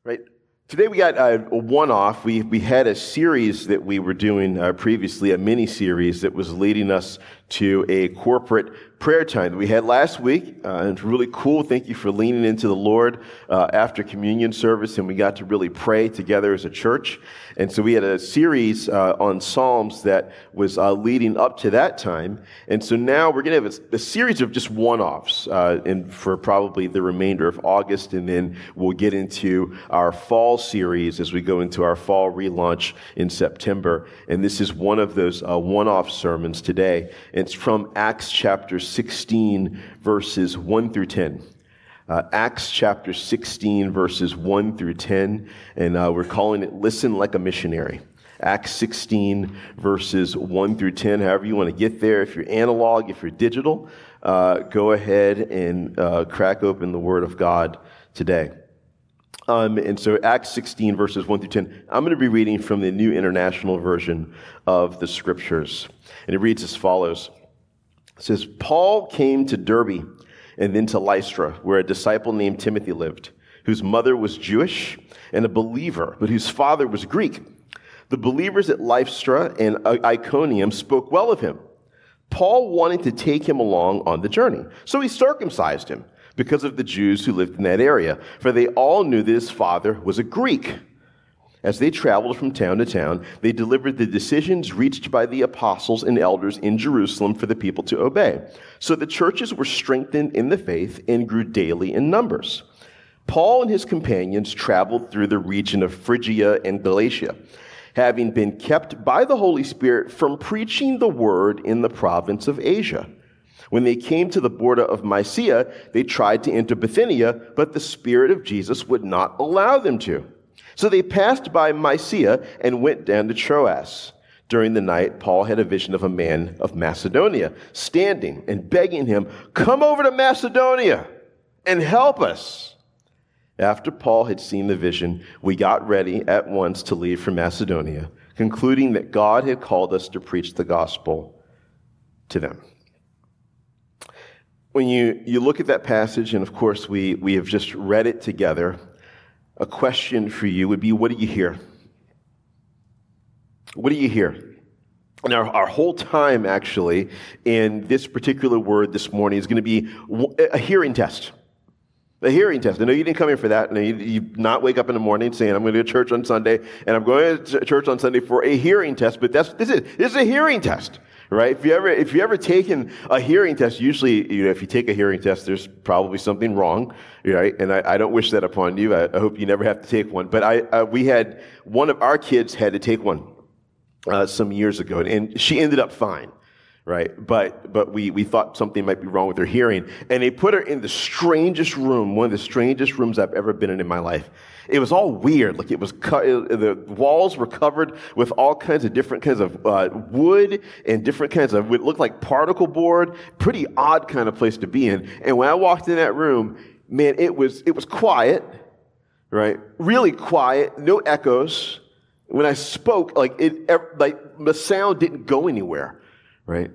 Right? Today we got a one-off. We had a series that we were doing previously, a mini-series that was leading us to a corporate prayer time that we had last week. And it's really cool. Thank you for leaning into the Lord after communion service, and we got to really pray together as a church. And so we had a series on Psalms that was leading up to that time. And so now we're going to have a series of just one-offs and for probably the remainder of August, and then we'll get into our fall series as we go into our fall relaunch in September. And this is one of those one-off sermons today. It's from Acts chapter 16, verses 1 through 10. Acts chapter 16, verses 1 through 10, and we're calling it Listen Like a Missionary. Acts 16, verses 1 through 10, however you want to get there. If you're analog, if you're digital, go ahead and crack open the Word of God today. And so Acts 16, verses 1 through 10, I'm going to be reading from the New International Version of the Scriptures. And it reads as follows. It says, Paul came to Derbe and then to Lystra, where a disciple named Timothy lived, whose mother was Jewish and a believer, but whose father was Greek. The believers at Lystra and Iconium spoke well of him. Paul wanted to take him along on the journey, so he circumcised him because of the Jews who lived in that area, for they all knew that his father was a Greek. As they traveled from town to town, they delivered the decisions reached by the apostles and elders in Jerusalem for the people to obey. So the churches were strengthened in the faith and grew daily in numbers. Paul and his companions traveled through the region of Phrygia and Galatia, having been kept by the Holy Spirit from preaching the word in the province of Asia. When they came to the border of Mysia, they tried to enter Bithynia, but the Spirit of Jesus would not allow them to. So they passed by Mysia and went down to Troas. During the night, Paul had a vision of a man of Macedonia, standing and begging him, "Come over to Macedonia and help us." After Paul had seen the vision, we got ready at once to leave for Macedonia, concluding that God had called us to preach the gospel to them. When you look at that passage, and of course we have just read it together, a question for you would be, what do you hear? What do you hear? And our whole time, actually, in this particular word this morning is going to be a hearing test. A hearing test. I know you didn't come here for that. You not wake up in the morning saying, I'm going to go to church on Sunday, and I'm going to church on Sunday for a hearing test, but this is a hearing test. Right? If you ever taken a hearing test, usually, if you take a hearing test, there's probably something wrong, right? And I don't wish that upon you. I hope you never have to take one. But we had one of our kids had to take one some years ago, and she ended up fine, right? But we thought something might be wrong with her hearing, and they put her in the strangest room, one of the strangest rooms I've ever been in my life. It was all weird. Like it was, the walls were covered with all kinds of different kinds of wood and different kinds of, it looked like particle board. Pretty odd kind of place to be in. And when I walked in that room, man, it was quiet, right? Really quiet, no echoes. When I spoke, like the sound didn't go anywhere, right?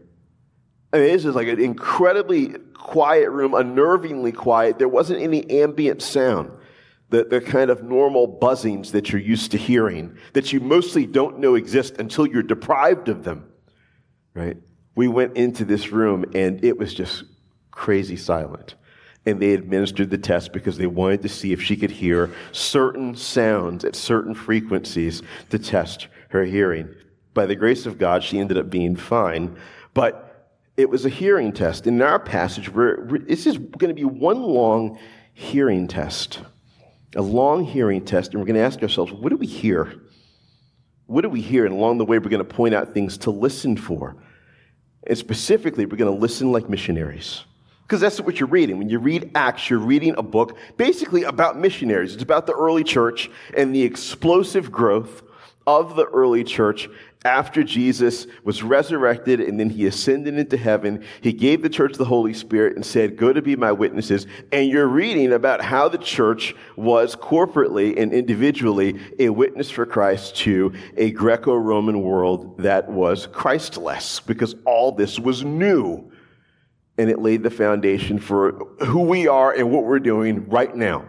I mean, this is like an incredibly quiet room, unnervingly quiet. There wasn't any ambient sound. The kind of normal buzzings that you're used to hearing, that you mostly don't know exist until you're deprived of them, right? We went into this room, and it was just crazy silent. And they administered the test because they wanted to see if she could hear certain sounds at certain frequencies to test her hearing. By the grace of God, she ended up being fine, but it was a hearing test. In our passage, this is going to be one long hearing test. A long hearing test, and we're going to ask ourselves, what do we hear? What do we hear? And along the way, we're going to point out things to listen for. And specifically, we're going to listen like missionaries. Because that's what you're reading. When you read Acts, you're reading a book basically about missionaries. It's about the early church and the explosive growth of the early church after Jesus was resurrected and then he ascended into heaven. He gave the church the Holy Spirit and said, go to be my witnesses. And you're reading about how the church was corporately and individually a witness for Christ to a Greco-Roman world that was Christless, because all this was new. And it laid the foundation for who we are and what we're doing right now.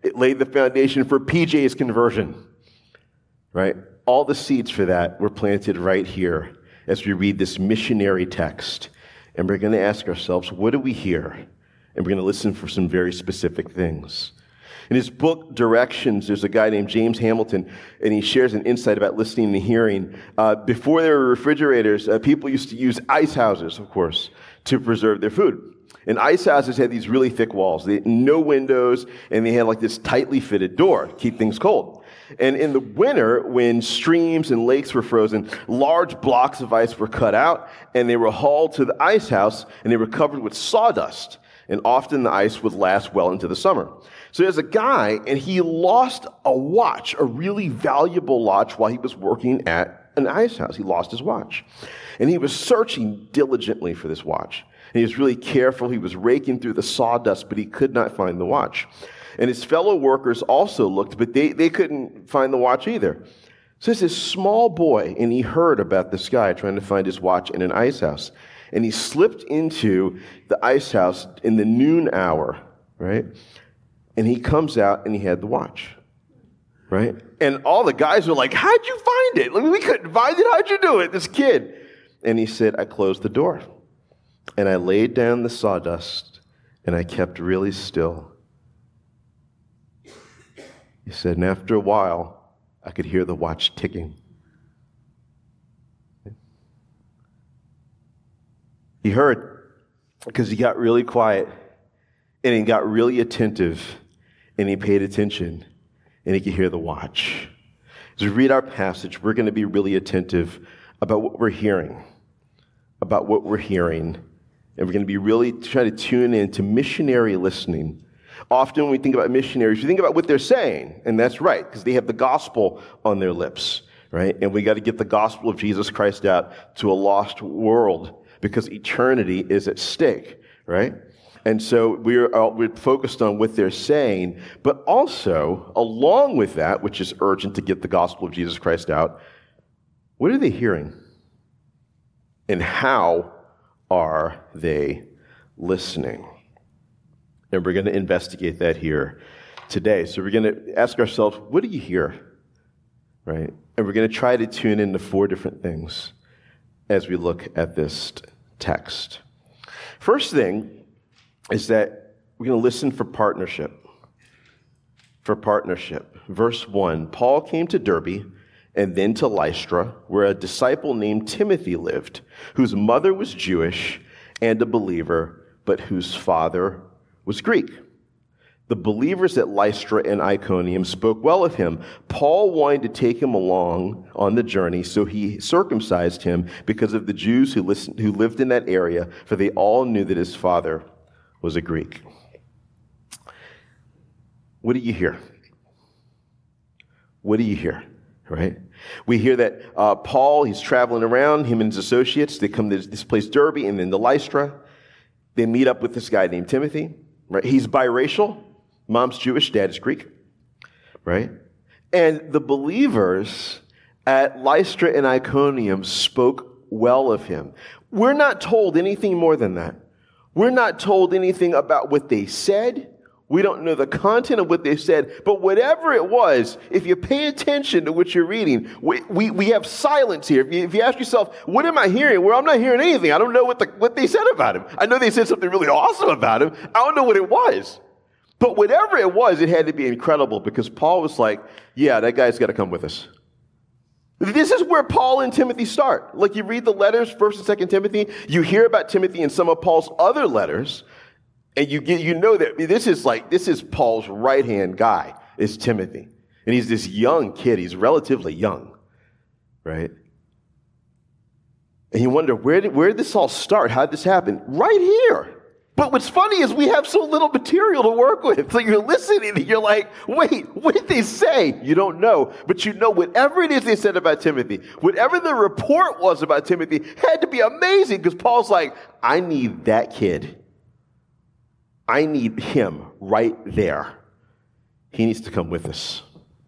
It laid the foundation for PJ's conversion, right? All the seeds for that were planted right here as we read this missionary text. And we're going to ask ourselves, what do we hear? And we're going to listen for some very specific things. In his book, Directions, there's a guy named James Hamilton, and he shares an insight about listening and hearing. Before there were refrigerators, people used to use ice houses, of course, to preserve their food. And ice houses had these really thick walls. They had no windows, and they had like this tightly fitted door to keep things cold. And in the winter, when streams and lakes were frozen, large blocks of ice were cut out, and they were hauled to the ice house, and they were covered with sawdust. And often the ice would last well into the summer. So there's a guy, and he lost a watch, a really valuable watch, while he was working at an ice house. He lost his watch. And he was searching diligently for this watch. And he was really careful. He was raking through the sawdust, but he could not find the watch. And his fellow workers also looked, but they couldn't find the watch either. So there's this small boy, and he heard about this guy trying to find his watch in an ice house. And he slipped into the ice house in the noon hour, right? And he comes out, and he had the watch, right? And all the guys were like, how'd you find it? Like, we couldn't find it. How'd you do it? This kid. And he said, I closed the door, and I laid down the sawdust, and I kept really still. He said, and after a while, I could hear the watch ticking. He heard because he got really quiet, and he got really attentive, and he paid attention, and he could hear the watch. As we read our passage, we're going to be really attentive about what we're hearing, and we're going to be really trying to tune in to missionary listening. Often when we think about missionaries, we think about what they're saying, and that's right, because they have the gospel on their lips, right? And we got to get the gospel of Jesus Christ out to a lost world, because eternity is at stake, right? And so we're focused on what they're saying, but also, along with that, which is urgent to get the gospel of Jesus Christ out, what are they hearing? And how are they listening? And we're going to investigate that here today. So we're going to ask ourselves, what do you hear? Right? And we're going to try to tune into 4 different things as we look at this text. First thing is that we're going to listen for partnership. For partnership. Verse 1, Paul came to Derbe and then to Lystra, where a disciple named Timothy lived, whose mother was Jewish and a believer, but whose father was Greek. The believers at Lystra and Iconium spoke well of him. Paul wanted to take him along on the journey, so he circumcised him because of the Jews who lived in that area, for they all knew that his father was a Greek. What do you hear? What do you hear? Right? We hear that Paul, he's traveling around, him and his associates, they come to this place, Derbe, and then to Lystra. They meet up with this guy named Timothy. Right? He's biracial. Mom's Jewish, dad is Greek. Right? And the believers at Lystra and Iconium spoke well of him. We're not told anything more than that. We're not told anything about what they said. We don't know the content of what they said, but whatever it was, if you pay attention to what you're reading, we have silence here. If you ask yourself, what am I hearing? Well, I'm not hearing anything. I don't know what they said about him. I know they said something really awesome about him. I don't know what it was. But whatever it was, it had to be incredible, because Paul was like, yeah, that guy's got to come with us. This is where Paul and Timothy start. Like, you read the letters, 1st and 2nd Timothy, you hear about Timothy in some of Paul's other letters, and you know that this is Paul's right-hand guy, is Timothy. And he's this young kid. He's relatively young, right? And you wonder, where did this all start? How did this happen? Right here. But what's funny is we have so little material to work with. So you're listening and you're like, wait, what did they say? You don't know. But you know whatever it is they said about Timothy, whatever the report was about Timothy, had to be amazing, because Paul's like, I need that kid. I need him right there. He needs to come with us.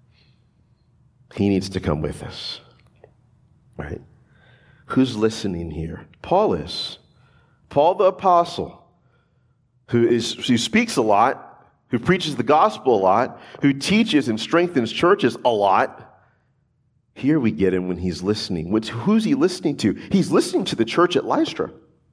He needs to come with us. Right? Who's listening here? Paul is. Paul the apostle, who speaks a lot, who preaches the gospel a lot, who teaches and strengthens churches a lot. Here we get him when he's listening. Who's he listening to? He's listening to the church at Lystra.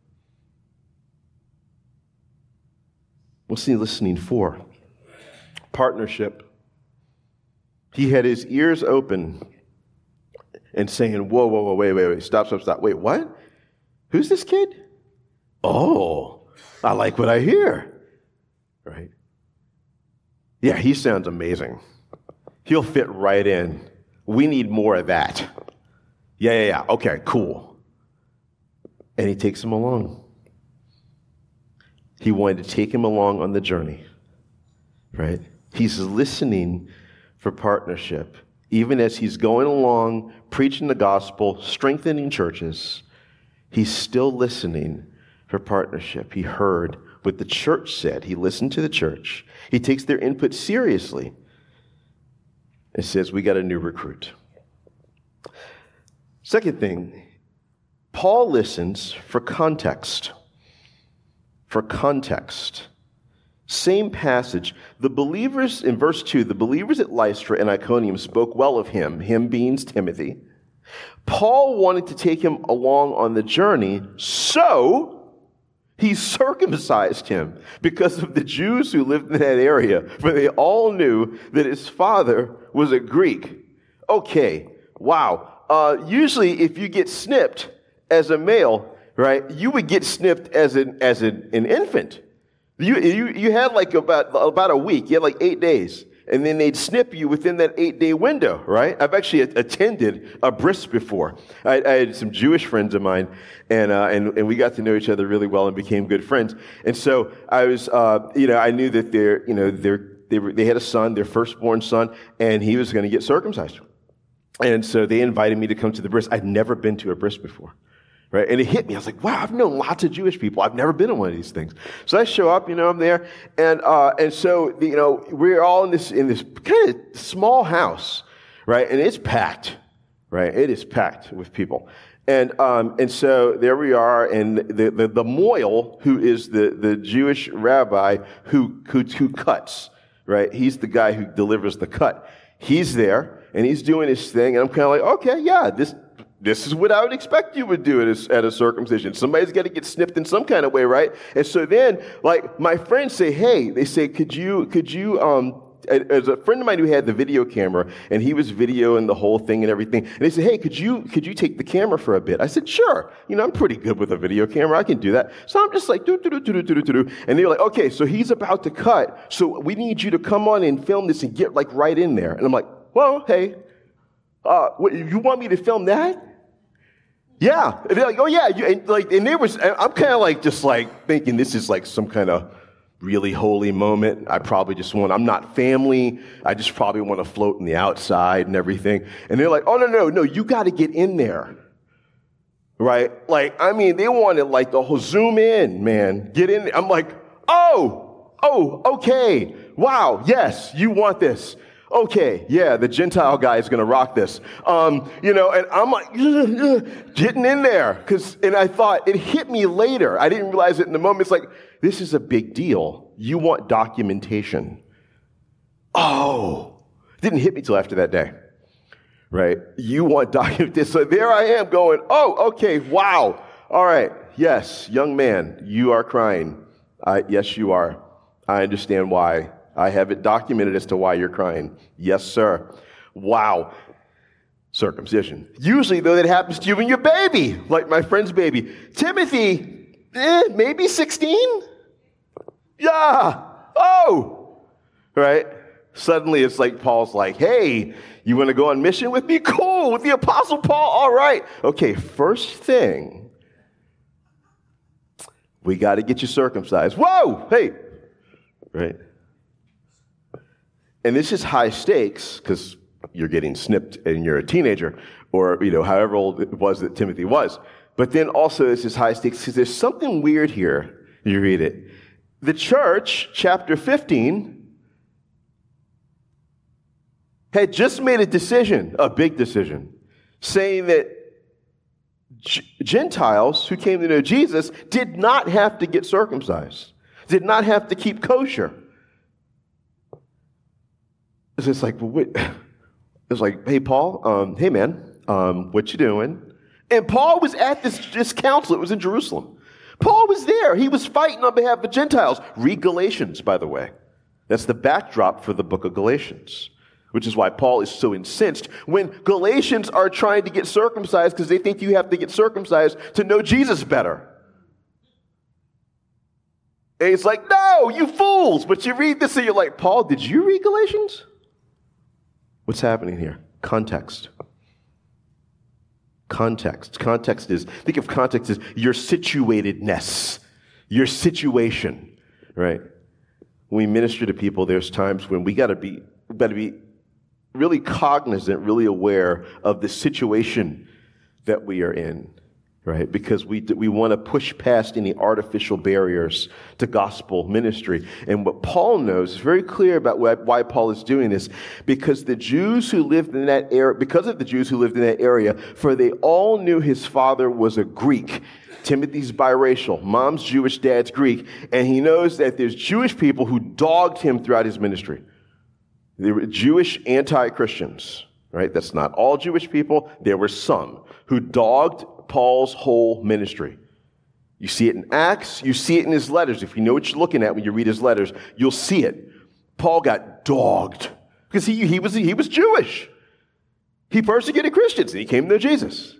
What's he listening for? Partnership. He had his ears open and saying, whoa, wait, stop. Wait, what? Who's this kid? Oh, I like what I hear. Right? Yeah, he sounds amazing. He'll fit right in. We need more of that. Yeah. Okay, cool. And he takes him along. He wanted to take him along on the journey. Right? He's listening for partnership. Even as he's going along, preaching the gospel, strengthening churches, he's still listening for partnership. He heard what the church said. He listened to the church. He takes their input seriously. It says, we got a new recruit. Second thing, Paul listens for context. For context. Same passage. The believers, in verse 2, the believers at Lystra and Iconium spoke well of him being Timothy. Paul wanted to take him along on the journey, so he circumcised him because of the Jews who lived in that area, for they all knew that his father was a Greek. Okay, wow. Usually if you get snipped as a male, right, you would get snipped as an infant. You had like about a week. You had like 8 days. And then they'd snip you within that 8-day window, right? I've actually attended a bris before. I had some Jewish friends of mine, and we got to know each other really well and became good friends. And so I was, I knew that they had a son, their firstborn son, and he was going to get circumcised. And so they invited me to come to the bris. I'd never been to a bris before. Right? And it hit me. I was like, wow, I've known lots of Jewish people. I've never been in one of these things. So I show up, I'm there. And so, we're all in this kind of small house, right? And it's packed, right? It is packed with people. And so there we are. And the moil, who is the Jewish rabbi who cuts, right? He's the guy who delivers the cut. He's there and he's doing his thing. And I'm kind of like, okay, yeah, this is what I would expect you would do at a circumcision. Somebody's got to get snipped in some kind of way, right? And so then, like, my friends say, hey, they say, could you, as a friend of mine who had the video camera, and he was videoing the whole thing and everything, and they said, hey, could you take the camera for a bit? I said, sure. I'm pretty good with a video camera. I can do that. So I'm just like, do. And they're like, okay, so he's about to cut, so we need you to come on and film this and get, like, right in there. And I'm like, well, hey, what, you want me to film that? Yeah. And they're like, oh yeah. I'm kind of like, just like thinking this is like some kind of really holy moment. I'm not family. I just probably want to float in the outside and everything. And they're like, oh, no, you got to get in there. Right? Like, they wanted like the whole zoom in, man. Get in there. I'm like, oh, okay. Wow. Yes, you want this. Okay, yeah, the Gentile guy is going to rock this. And I'm like, getting in there. And I thought, it hit me later. I didn't realize it in the moment. It's like, this is a big deal. You want documentation. Oh, didn't hit me till after that day. Right? You want documentation. So there I am going, oh, okay, wow. All right, yes, young man, you are crying. Yes, you are. I understand why. I have it documented as to why you're crying. Yes, sir. Wow. Circumcision. Usually, though, that happens to you when you're baby, like my friend's baby. Timothy, maybe 16? Yeah. Oh. Right? Suddenly, it's like Paul's like, hey, you want to go on mission with me? Cool. With the Apostle Paul? All right. Okay, first thing, we got to get you circumcised. Whoa. Hey. Right? And this is high stakes because you're getting snipped and you're a teenager or, however old it was that Timothy was. But then also this is high stakes because there's something weird here. You read it. The church, chapter 15, had just made a decision, a big decision, saying that Gentiles who came to know Jesus did not have to get circumcised, did not have to keep kosher. It's just like, well, wait. It's like, hey, Paul, hey, man, what you doing? And Paul was at this council. It was in Jerusalem. Paul was there. He was fighting on behalf of the Gentiles. Read Galatians, by the way. That's the backdrop for the book of Galatians, which is why Paul is so incensed when Galatians are trying to get circumcised because they think you have to get circumcised to know Jesus better. And he's like, no, you fools. But you read this and you're like, Paul, did you read Galatians? What's happening here? Context. Context. Context is, think of context as your situatedness, your situation, right? When we minister to people, there's times when we got to be really cognizant, really aware of the situation that we are in, right? Because we want to push past any artificial barriers to gospel ministry. And what Paul knows is very clear about why Paul is doing this, because the Jews who lived in that area, for they all knew his father was a Greek. Timothy's biracial. Mom's Jewish, dad's Greek. And he knows that there's Jewish people who dogged him throughout his ministry. They were Jewish anti-Christians, right? That's not all Jewish people. There were some who dogged Paul's whole ministry. You see it in Acts. You see it in his letters. If you know what you're looking at when you read his letters, you'll see it. Paul got dogged because he was Jewish. He persecuted Christians and he came to know Jesus.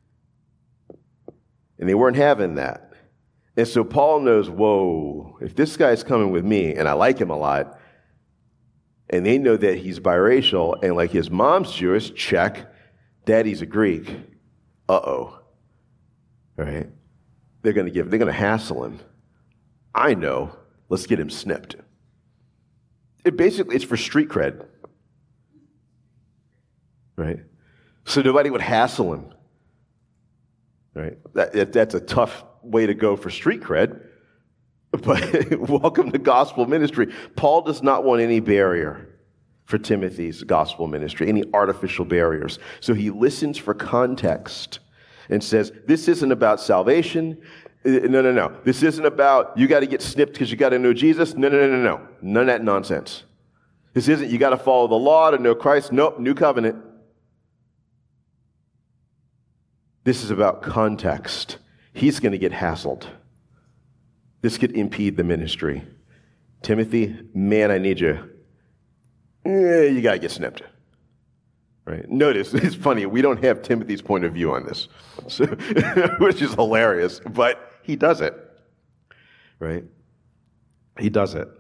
And they weren't having that. And so Paul knows, whoa, if this guy's coming with me and I like him a lot, and they know that he's biracial and like his mom's Jewish, check, daddy's a Greek, uh-oh. Right? They're going to hassle him. I know. Let's get him snipped. It's for street cred. Right? So nobody would hassle him. Right? That's a tough way to go for street cred. But welcome to gospel ministry. Paul does not want any barrier for Timothy's gospel ministry, any artificial barriers. So he listens for context and says, this isn't about salvation. No. This isn't about you got to get snipped because you got to know Jesus. No. None of that nonsense. This isn't you got to follow the law to know Christ. Nope, new covenant. This is about context. He's going to get hassled. This could impede the ministry. Timothy, man, I need you. You got to get snipped. Right? Notice, it's funny, we don't have Timothy's point of view on this, so, which is hilarious, but he does it. Right? He does it.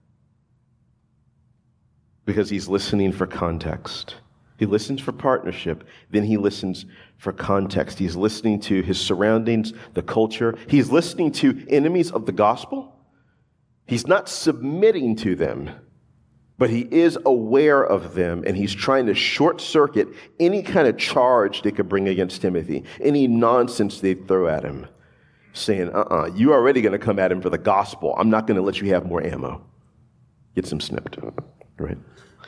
Because he's listening for context. He listens for partnership, then he listens for context. He's listening to his surroundings, the culture. He's listening to enemies of the gospel. He's not submitting to them, but he is aware of them, and he's trying to short circuit any kind of charge they could bring against Timothy, any nonsense they throw at him, saying, you're already going to come at him for the gospel. I'm not going to let you have more ammo. Gets him snipped, right?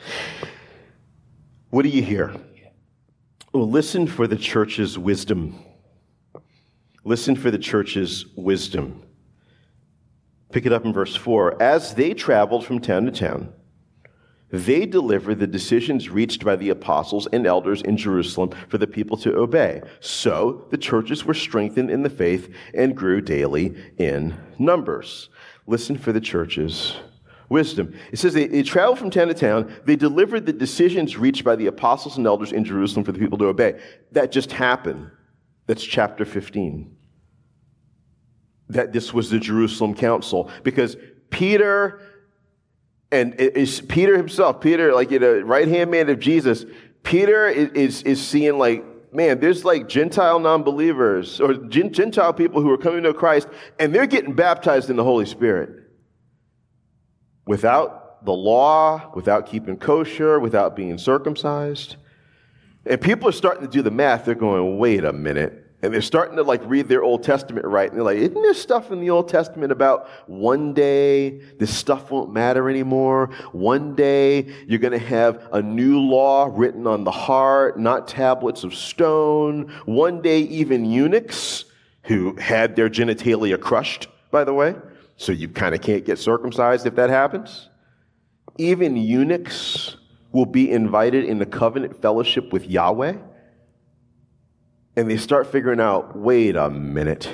What do you hear? Well, listen for the church's wisdom. Listen for the church's wisdom. Pick it up in verse 4. As they traveled from town to town, they delivered the decisions reached by the apostles and elders in Jerusalem for the people to obey. So the churches were strengthened in the faith and grew daily in numbers. Listen for the church's wisdom. It says they traveled from town to town. They delivered the decisions reached by the apostles and elders in Jerusalem for the people to obey. That just happened. That's chapter 15. That this was the Jerusalem council. Because Peter, and it's Peter himself, Peter, like the right-hand man of Jesus, Peter is seeing like, man, there's like Gentile non-believers or Gentile people who are coming to Christ, and they're getting baptized in the Holy Spirit. Without the law, without keeping kosher, without being circumcised. And people are starting to do the math. They're going, wait a minute. And they're starting to like read their Old Testament right. And they're like, isn't there stuff in the Old Testament about one day this stuff won't matter anymore? One day you're going to have a new law written on the heart, not tablets of stone. One day even eunuchs who had their genitalia crushed, by the way. So you kind of can't get circumcised if that happens. Even eunuchs will be invited into covenant fellowship with Yahweh, and they start figuring out, wait a minute.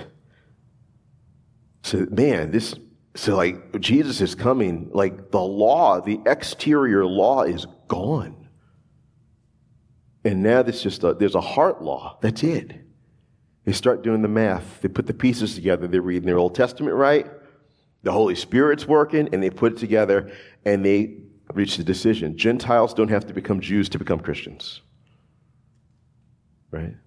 So, like Jesus is coming, like the law, the exterior law is gone. And now there's a heart law. That's it. They start doing the math. They put the pieces together. They're reading their Old Testament right. The Holy Spirit's working, and they put it together, and they reach the decision. Gentiles don't have to become Jews to become Christians. Right?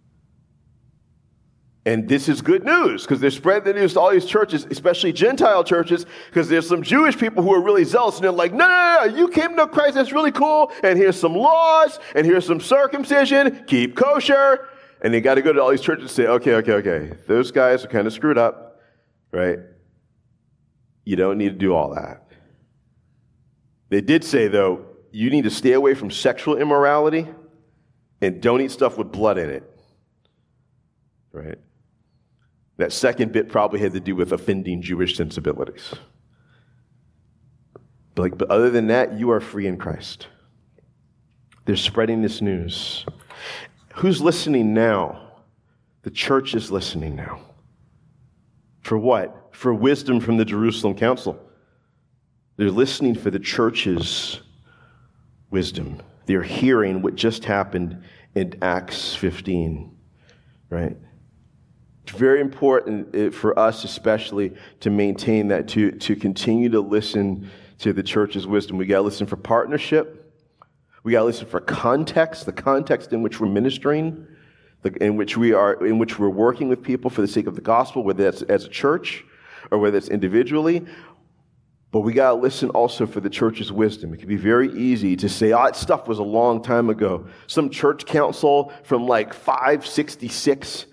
And this is good news, because they're spreading the news to all these churches, especially Gentile churches, because there's some Jewish people who are really zealous, and they're like, no, you came to know Christ, that's really cool, and here's some laws, and here's some circumcision, keep kosher, and they got to go to all these churches and say, okay, those guys are kind of screwed up, right? You don't need to do all that. They did say, though, you need to stay away from sexual immorality, and don't eat stuff with blood in it, right? That second bit probably had to do with offending Jewish sensibilities. But other than that, you are free in Christ. They're spreading this news. Who's listening now? The church is listening now. For what? For wisdom from the Jerusalem Council. They're listening for the church's wisdom. They're hearing what just happened in Acts 15, right? It's very important for us especially to maintain that, to continue to listen to the church's wisdom. We got to listen for partnership. We got to listen for context, the context in which we're ministering, in which we're working with people for the sake of the gospel, whether that's as a church or whether it's individually. But we got to listen also for the church's wisdom. It can be very easy to say, that stuff was a long time ago. Some church council from like 566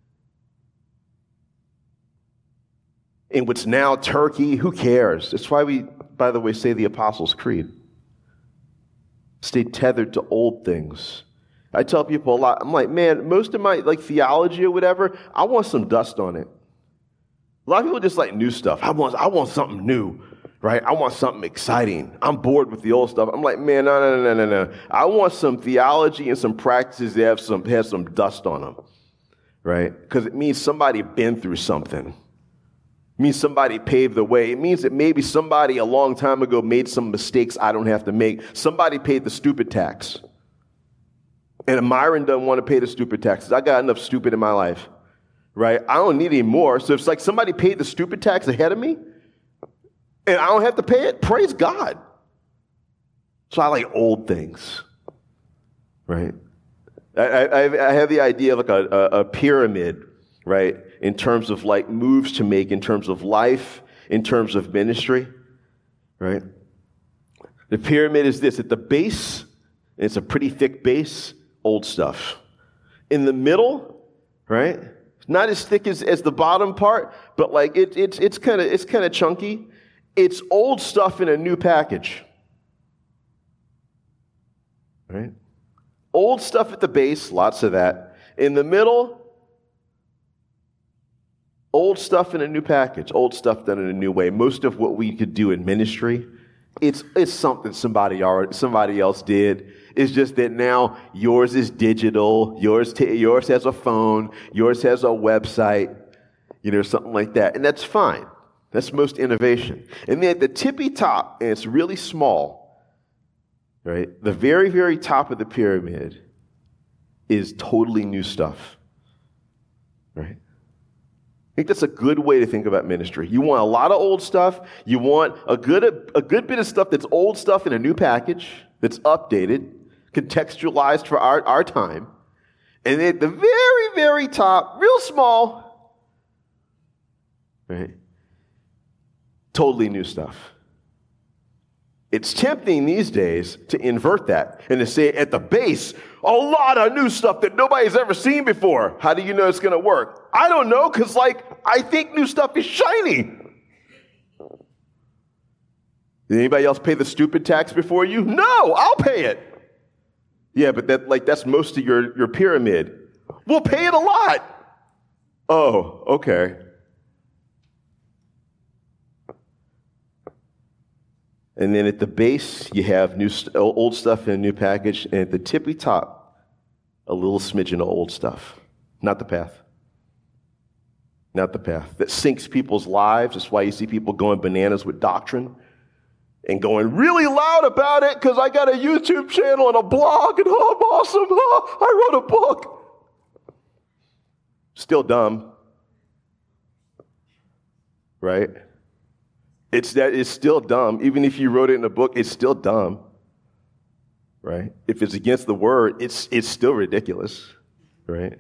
in what's now Turkey, who cares? That's why we, by the way, say the Apostles' Creed. Stay tethered to old things. I tell people a lot, I'm like, man, most of my theology or whatever, I want some dust on it. A lot of people just like new stuff. I want something new, right? I want something exciting. I'm bored with the old stuff. I'm like, man, no. I want some theology and some practices that have some dust on them, right? Because it means somebody been through something. It means somebody paved the way. It means that maybe somebody a long time ago made some mistakes I don't have to make. Somebody paid the stupid tax. And Myron doesn't want to pay the stupid taxes. I got enough stupid in my life, right? I don't need any more. So it's like somebody paid the stupid tax ahead of me, and I don't have to pay it. Praise God. So I like old things, right? I have the idea of like a pyramid, right? In terms of like moves to make, in terms of life, in terms of ministry, right? The pyramid is this. At the base, and it's a pretty thick base, old stuff. In the middle, right? Not as thick as the bottom part, but like it's kind of chunky. It's old stuff in a new package. Right? Old stuff at the base, lots of that. In the middle, old stuff in a new package, old stuff done in a new way. Most of what we could do in ministry, it's something somebody else did. It's just that now yours is digital, yours has a phone, yours has a website, something like that. And that's fine. That's most innovation. And then at the tippy top, and it's really small, right? The very, very top of the pyramid is totally new stuff, right? I think that's a good way to think about ministry. You want a lot of old stuff. You want a good bit of stuff that's old stuff in a new package that's updated, contextualized for our time. And at the very, very top, real small, right? Totally new stuff. It's tempting these days to invert that and to say at the base, a lot of new stuff that nobody's ever seen before. How do you know it's going to work? I don't know, because I think new stuff is shiny. Did anybody else pay the stupid tax before you? No, I'll pay it. Yeah, but that's most of your pyramid. We'll pay it a lot. Oh, okay. And then at the base, you have old stuff in a new package. And at the tippy top, a little smidgen of old stuff. Not the path. Not the path. That sinks people's lives. That's why you see people going bananas with doctrine and going really loud about it because I got a YouTube channel and a blog and oh, I'm awesome. Oh, I wrote a book. Still dumb. Right? It's still dumb. Even if you wrote it in a book, it's still dumb. Right? If it's against the word, it's still ridiculous. Right?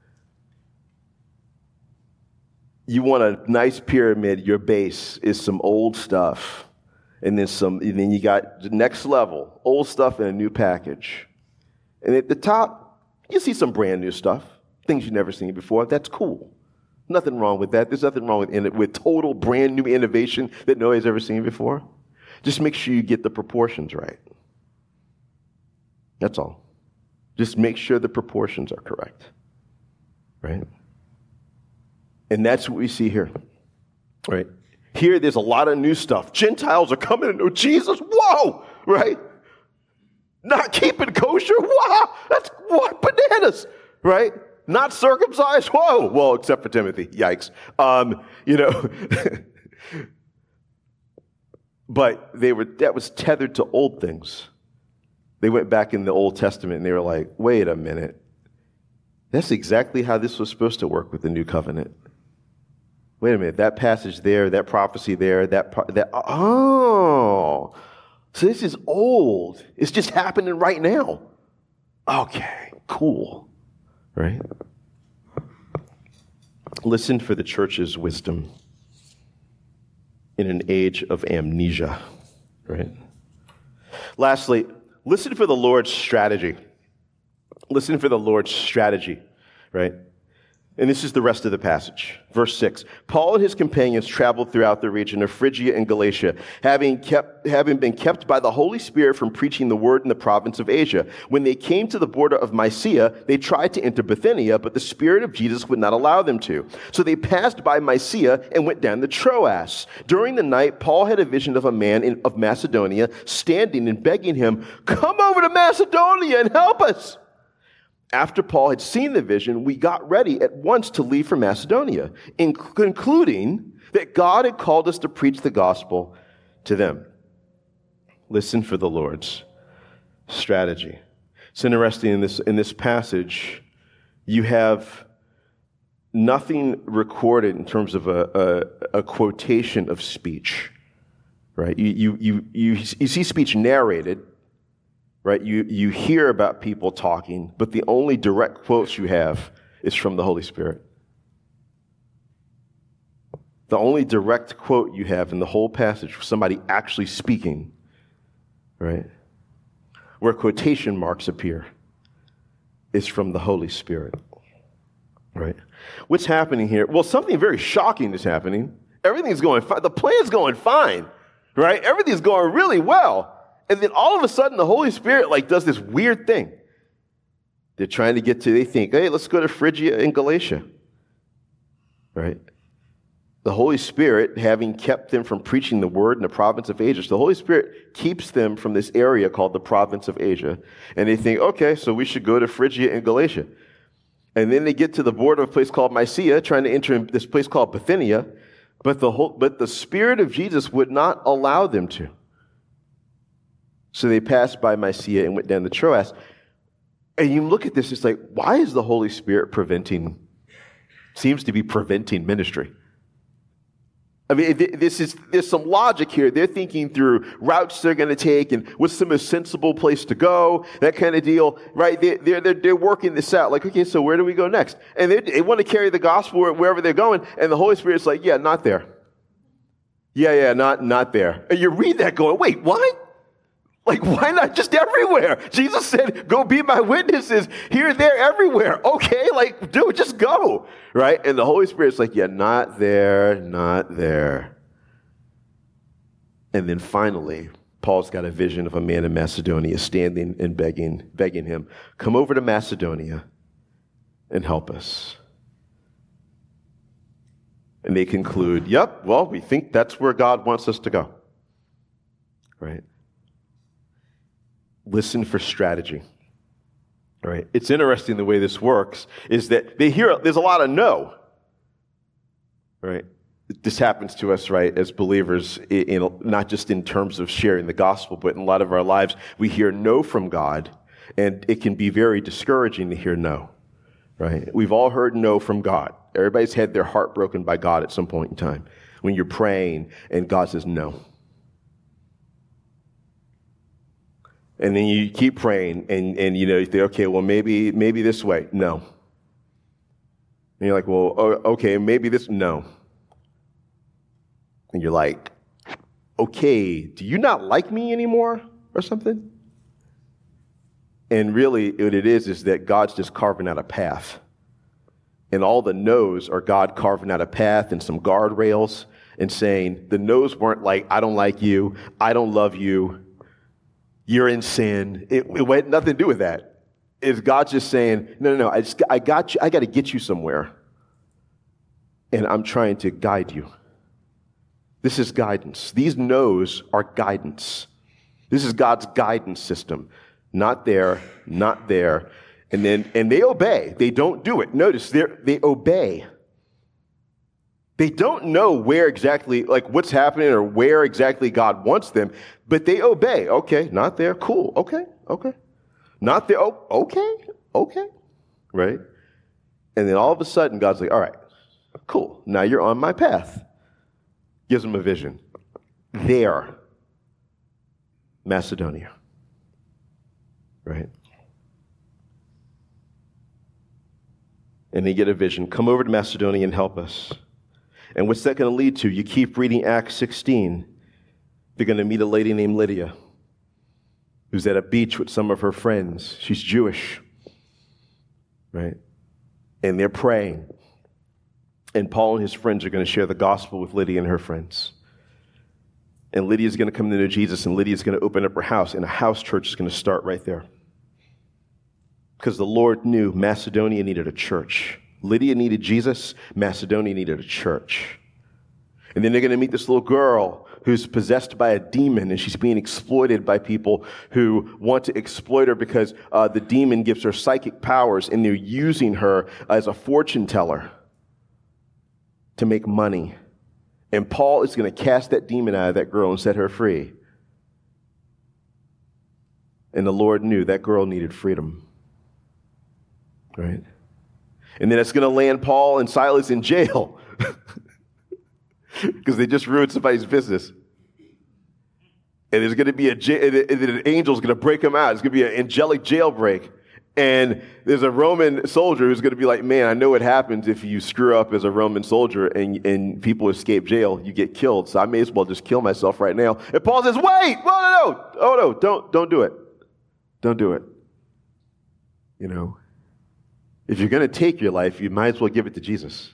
You want a nice pyramid, your base is some old stuff. And then you got the next level, old stuff in a new package. And at the top, you see some brand new stuff, things you've never seen before. That's cool. Nothing wrong with that. There's nothing wrong with total brand new innovation that nobody's ever seen before. Just make sure you get the proportions right. That's all. Just make sure the proportions are correct. Right? And that's what we see here. Right? Here, there's a lot of new stuff. Gentiles are coming to know Jesus. Whoa! Right? Not keeping kosher. Wow! That's what? Bananas. Right? Not circumcised? Whoa! Well, except for Timothy. Yikes. But that was tethered to old things. They went back in the Old Testament and they were like, wait a minute. That's exactly how this was supposed to work with the new covenant. Wait a minute, that passage there, that prophecy there, so this is old. It's just happening right now. Okay, cool. Right? Listen for the church's wisdom in an age of amnesia. Right? Lastly, listen for the Lord's strategy. Listen for the Lord's strategy. Right? And this is the rest of the passage. Verse 6. Paul and his companions traveled throughout the region of Phrygia and Galatia, having been kept by the Holy Spirit from preaching the word in the province of Asia. When they came to the border of Mysia, they tried to enter Bithynia, but the Spirit of Jesus would not allow them to. So they passed by Mysia and went down to Troas. During the night, Paul had a vision of a man of Macedonia standing and begging him, "Come over to Macedonia and help us." After Paul had seen the vision, we got ready at once to leave for Macedonia, concluding that God had called us to preach the gospel to them. Listen for the Lord's strategy. It's interesting in this passage, you have nothing recorded in terms of a quotation of speech, right? You see speech narrated. Right? You hear about people talking, but the only direct quotes you have is from the Holy Spirit. The only direct quote you have in the whole passage for somebody actually speaking, right, where quotation marks appear, is from the Holy Spirit. Right? What's happening here? Well, something very shocking is happening. Everything's going fine. The plan's going fine. Right? Everything's going really well. And then all of a sudden, the Holy Spirit does this weird thing. They're trying to they think, hey, let's go to Phrygia and Galatia. Right? The Holy Spirit, having kept them from preaching the word in the province of Asia, so the Holy Spirit keeps them from this area called the province of Asia. And they think, okay, so we should go to Phrygia and Galatia. And then they get to the border of a place called Mysia, trying to enter this place called Bithynia, but the Spirit of Jesus would not allow them to. So they passed by Mysia and went down to Troas. And you look at this, it's like, why is the Holy Spirit seems to be preventing ministry? I mean, there's some logic here. They're thinking through routes they're going to take and what's the most sensible place to go, that kind of deal, right? They're working this out. Like, okay, so where do we go next? And they want to carry the gospel wherever they're going, and the Holy Spirit's like, yeah, not there. Yeah, not there. And you read that going, wait, what? Like, why not just everywhere? Jesus said, go be my witnesses here, there, everywhere. Okay, dude, just go, right? And the Holy Spirit's like, yeah, not there, not there. And then finally, Paul's got a vision of a man in Macedonia standing and begging him, come over to Macedonia and help us. And they conclude, yep, well, we think that's where God wants us to go. right? Listen for strategy, right? It's interesting the way this works is that there's a lot of no, right? This happens to us, right, as believers, not just in terms of sharing the gospel, but in a lot of our lives, we hear no from God, and it can be very discouraging to hear no, right? We've all heard no from God. Everybody's had their heart broken by God at some point in time when you're praying and God says no. And then you keep praying and you think, okay, well, maybe this way. No. And you're like, well, okay, maybe this, no. And you're like, okay, do you not like me anymore or something? And really what it is that God's just carving out a path. And all the no's are God carving out a path and some guardrails and saying the no's weren't like, I don't like you, I don't love you, you're in sin. It had nothing to do with that. It's God just saying, no, I got you, I got to get you somewhere. And I'm trying to guide you. This is guidance. These no's are guidance. This is God's guidance system. Not there, not there. And they obey. They don't do it. Notice they obey. They don't know where exactly, like what's happening or where exactly God wants them, but they obey. Okay, not there. Cool. Okay. Not there. Oh, okay. Right? And then all of a sudden, God's like, all right, cool. Now you're on my path. Gives them a vision. There. Macedonia. Right? And they get a vision. Come over to Macedonia and help us. And what's that going to lead to? You keep reading Acts 16. They're going to meet a lady named Lydia, who's at a beach with some of her friends. She's Jewish, right? And they're praying. And Paul and his friends are going to share the gospel with Lydia and her friends. And Lydia's going to come to know Jesus, and Lydia's going to open up her house, and a house church is going to start right there. Because the Lord knew Macedonia needed a church. Lydia needed Jesus. Macedonia needed a church. And then they're going to meet this little girl who's possessed by a demon, and she's being exploited by people who want to exploit her because the demon gives her psychic powers, and they're using her as a fortune teller to make money. And Paul is going to cast that demon out of that girl and set her free. And the Lord knew that girl needed freedom. Right? And then it's going to land Paul and Silas in jail because they just ruined somebody's business. And there's going to be an angel's going to break them out. It's going to be an angelic jailbreak. And there's a Roman soldier who's going to be like, man, I know what happens if you screw up as a Roman soldier and people escape jail, you get killed. So I may as well just kill myself right now. And Paul says, wait, no, don't do it. Don't do it. You know, if you're going to take your life, you might as well give it to Jesus.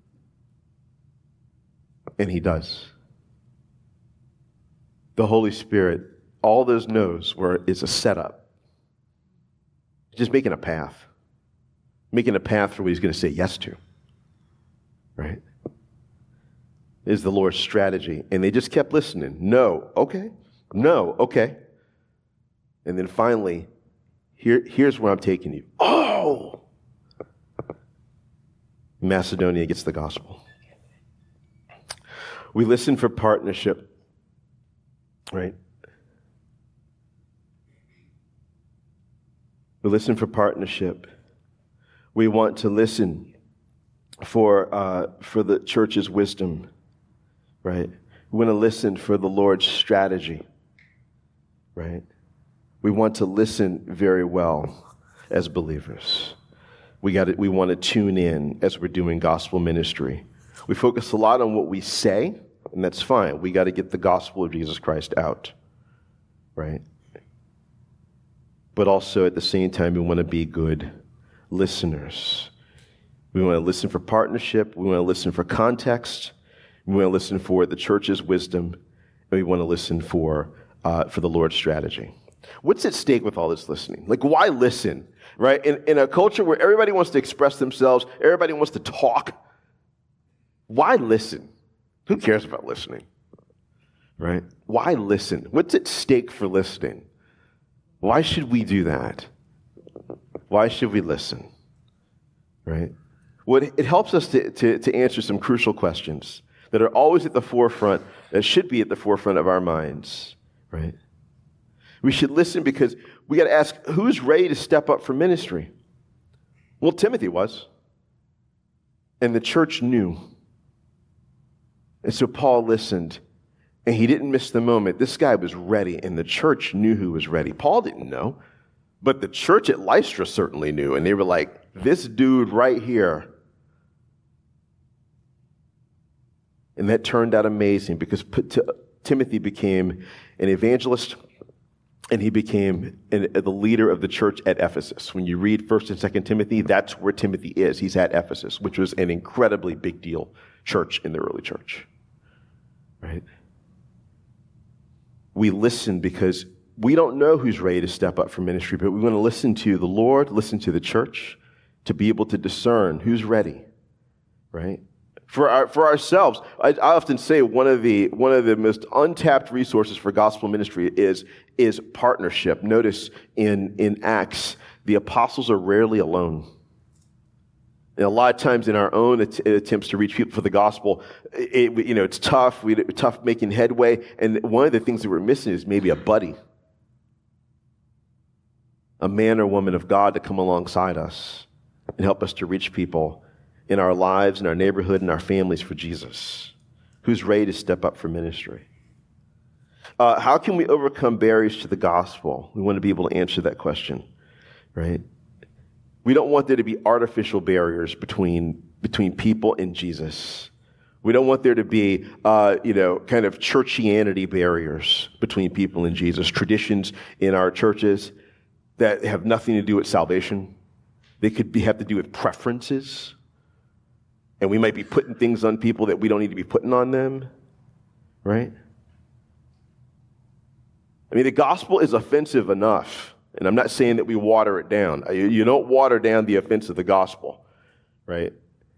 And he does. The Holy Spirit, all those no's it's a setup. Just making a path for what he's going to say yes to, right? Is the Lord's strategy. And they just kept listening. No, okay. And then finally, here's where I'm taking you. Oh! Macedonia gets the gospel. We listen for partnership, right? We listen for partnership. We want to listen for the church's wisdom, right? We want to listen for the Lord's strategy, right? We want to listen very well as believers. We want to tune in as we're doing gospel ministry. We focus a lot on what we say, and that's fine. We got to get the gospel of Jesus Christ out, right? But also at the same time, we want to be good listeners. We want to listen for partnership. We want to listen for context. We want to listen for the church's wisdom. And we want to listen for the Lord's strategy. What's at stake with all this listening? Like, why listen, right? In a culture where everybody wants to express themselves, everybody wants to talk, why listen? Who cares about listening, right? Why listen? What's at stake for listening? Why should we do that? Why should we listen, right? Well, it helps us to answer some crucial questions that are always at the forefront, that should be at the forefront of our minds, right? We should listen because we got to ask, who's ready to step up for ministry? Well, Timothy was. And the church knew. And so Paul listened, and he didn't miss the moment. This guy was ready, and the church knew who was ready. Paul didn't know, but the church at Lystra certainly knew, and they were like, this dude right here. And that turned out amazing because Timothy became an evangelist, and he became the leader of the church at Ephesus. When you read 1st and 2nd Timothy, that's where Timothy is. He's at Ephesus, which was an incredibly big deal church in the early church. Right? We listen because we don't know who's ready to step up for ministry, but we want to listen to the Lord, listen to the church, to be able to discern who's ready, right? For ourselves, I often say one of the most untapped resources for gospel ministry is partnership. Notice in Acts, the apostles are rarely alone. And a lot of times in our own attempts to reach people for the gospel, it's tough. We're tough making headway. And one of the things that we're missing is maybe a buddy, a man or woman of God to come alongside us and help us to reach people in our lives, in our neighborhood, in our families for Jesus, who's ready to step up for ministry. How can we overcome barriers to the gospel? We want to be able to answer that question, right? We don't want there to be artificial barriers between people and Jesus. We don't want there to be, kind of churchianity barriers between people and Jesus, traditions in our churches that have nothing to do with salvation. They could have to do with preferences. And we might be putting things on people that we don't need to be putting on them, right? I mean, the gospel is offensive enough, and I'm not saying that we water it down. You don't water down the offense of the gospel, right?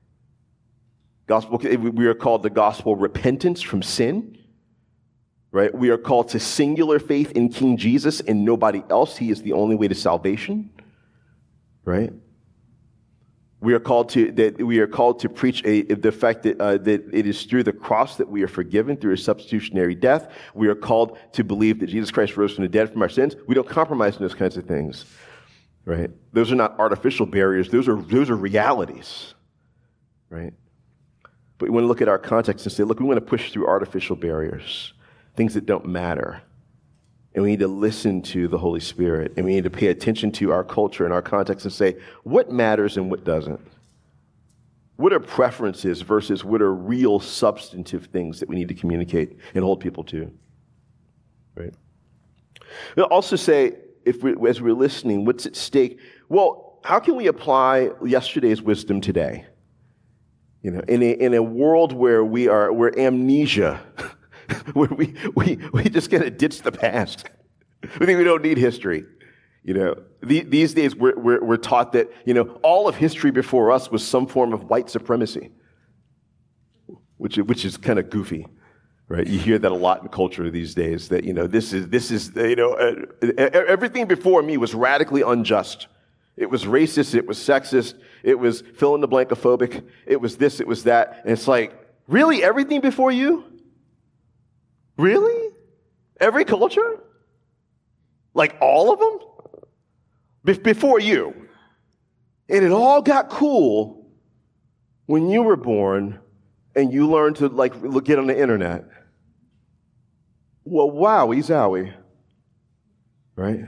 We are called the gospel repentance from sin, right? We are called to singular faith in King Jesus and nobody else. He is the only way to salvation, right? We are called to preach the fact that it is through the cross that we are forgiven through His substitutionary death. We are called to believe that Jesus Christ rose from the dead from our sins. We don't compromise on those kinds of things, right? Those are not artificial barriers. Those are realities, right? But we want to look at our context and say, look, we want to push through artificial barriers, things that don't matter. And we need to listen to the Holy Spirit. And we need to pay attention to our culture and our context and say, what matters and what doesn't? What are preferences versus what are real substantive things that we need to communicate and hold people to? Right? We'll also say, as we're listening, what's at stake? Well, how can we apply yesterday's wisdom today? In a world where we're amnesia, where we just kind of ditch the past. We think we don't need history. These days we're taught that all of history before us was some form of white supremacy, which is kind of goofy, right? You hear that a lot in culture these days. That this is everything before me was radically unjust. It was racist. It was sexist. It was fill in the blankophobic. It was this. It was that. And it's like, really, everything before you? Really? Every culture? Like all of them? Before you. And it all got cool when you were born and you learned to get on the internet. Well, wowie zowie. Right?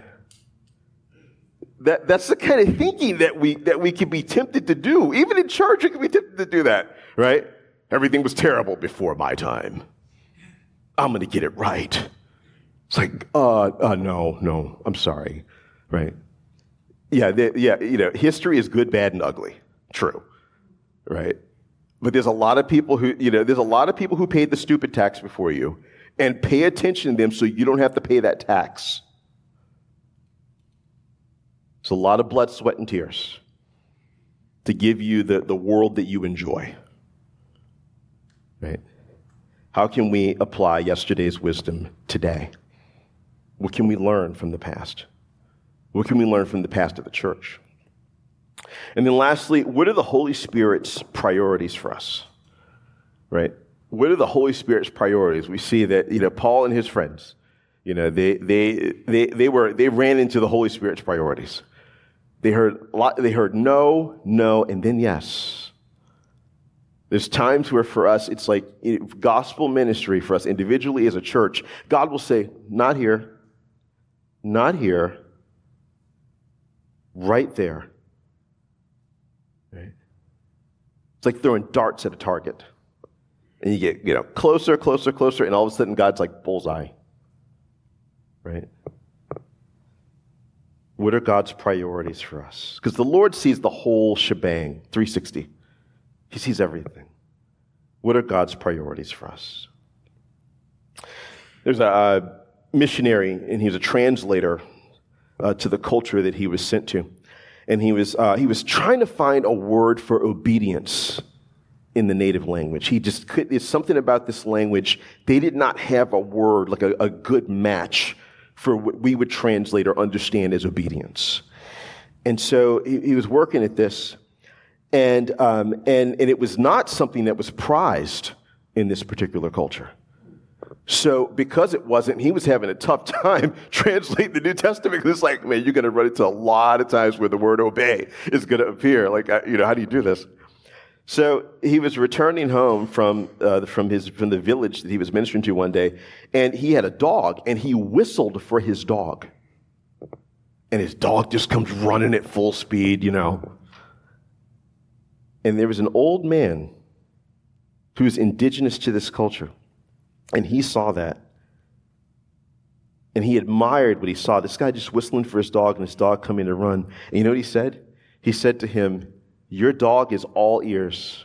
That's the kind of thinking that we can be tempted to do. Even in church, we can be tempted to do that. Right? Everything was terrible before my time. I'm going to get it right. It's like, no, I'm sorry, right? Yeah, history is good, bad, and ugly. True, right? But there's a lot of people who paid the stupid tax before you, and pay attention to them so you don't have to pay that tax. It's a lot of blood, sweat, and tears to give you the world that you enjoy, right? How can we apply yesterday's wisdom today? What can we learn from the past? What can we learn from the past of the church? And then lastly, what are the Holy Spirit's priorities for us? Right? What are the Holy Spirit's priorities? We see that, Paul and his friends, they ran into the Holy Spirit's priorities. They heard no, and then yes. There's times where for us, it's like gospel ministry for us individually as a church. God will say, not here, right there. Right? It's like throwing darts at a target. And you get, closer, and all of a sudden God's like, bullseye. Right? What are God's priorities for us? Because the Lord sees the whole shebang, 360. He sees everything. What are God's priorities for us? There's a missionary, and he was a translator to the culture that he was sent to. And he was trying to find a word for obedience in the native language. There's something about this language, they did not have a word, like a good match for what we would translate or understand as obedience. And so he was working at this, and it was not something that was prized in this particular culture. So because it wasn't, he was having a tough time translating the New Testament. Because it's like, man, you're going to run into a lot of times where the word obey is going to appear. Like, how do you do this? So he was returning home from the village that he was ministering to one day, and he had a dog, and he whistled for his dog. And his dog just comes running at full speed, And there was an old man who was indigenous to this culture. And he saw that. And he admired what he saw. This guy just whistling for his dog and his dog coming to run. And you know what he said? He said to him, "Your dog is all ears."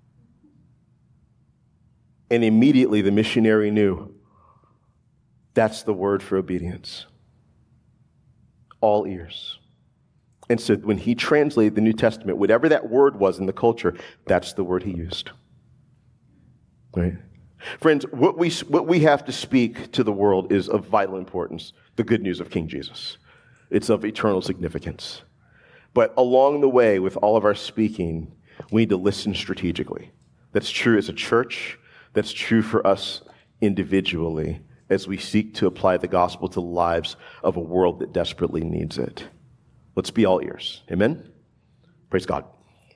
And immediately the missionary knew that's the word for obedience. All ears. And so when he translated the New Testament, whatever that word was in the culture, that's the word he used. Right? Friends, what we have to speak to the world is of vital importance, the good news of King Jesus. It's of eternal significance. But along the way, with all of our speaking, we need to listen strategically. That's true as a church. That's true for us individually as we seek to apply the gospel to the lives of a world that desperately needs it. Let's be all ears. Amen? Praise God.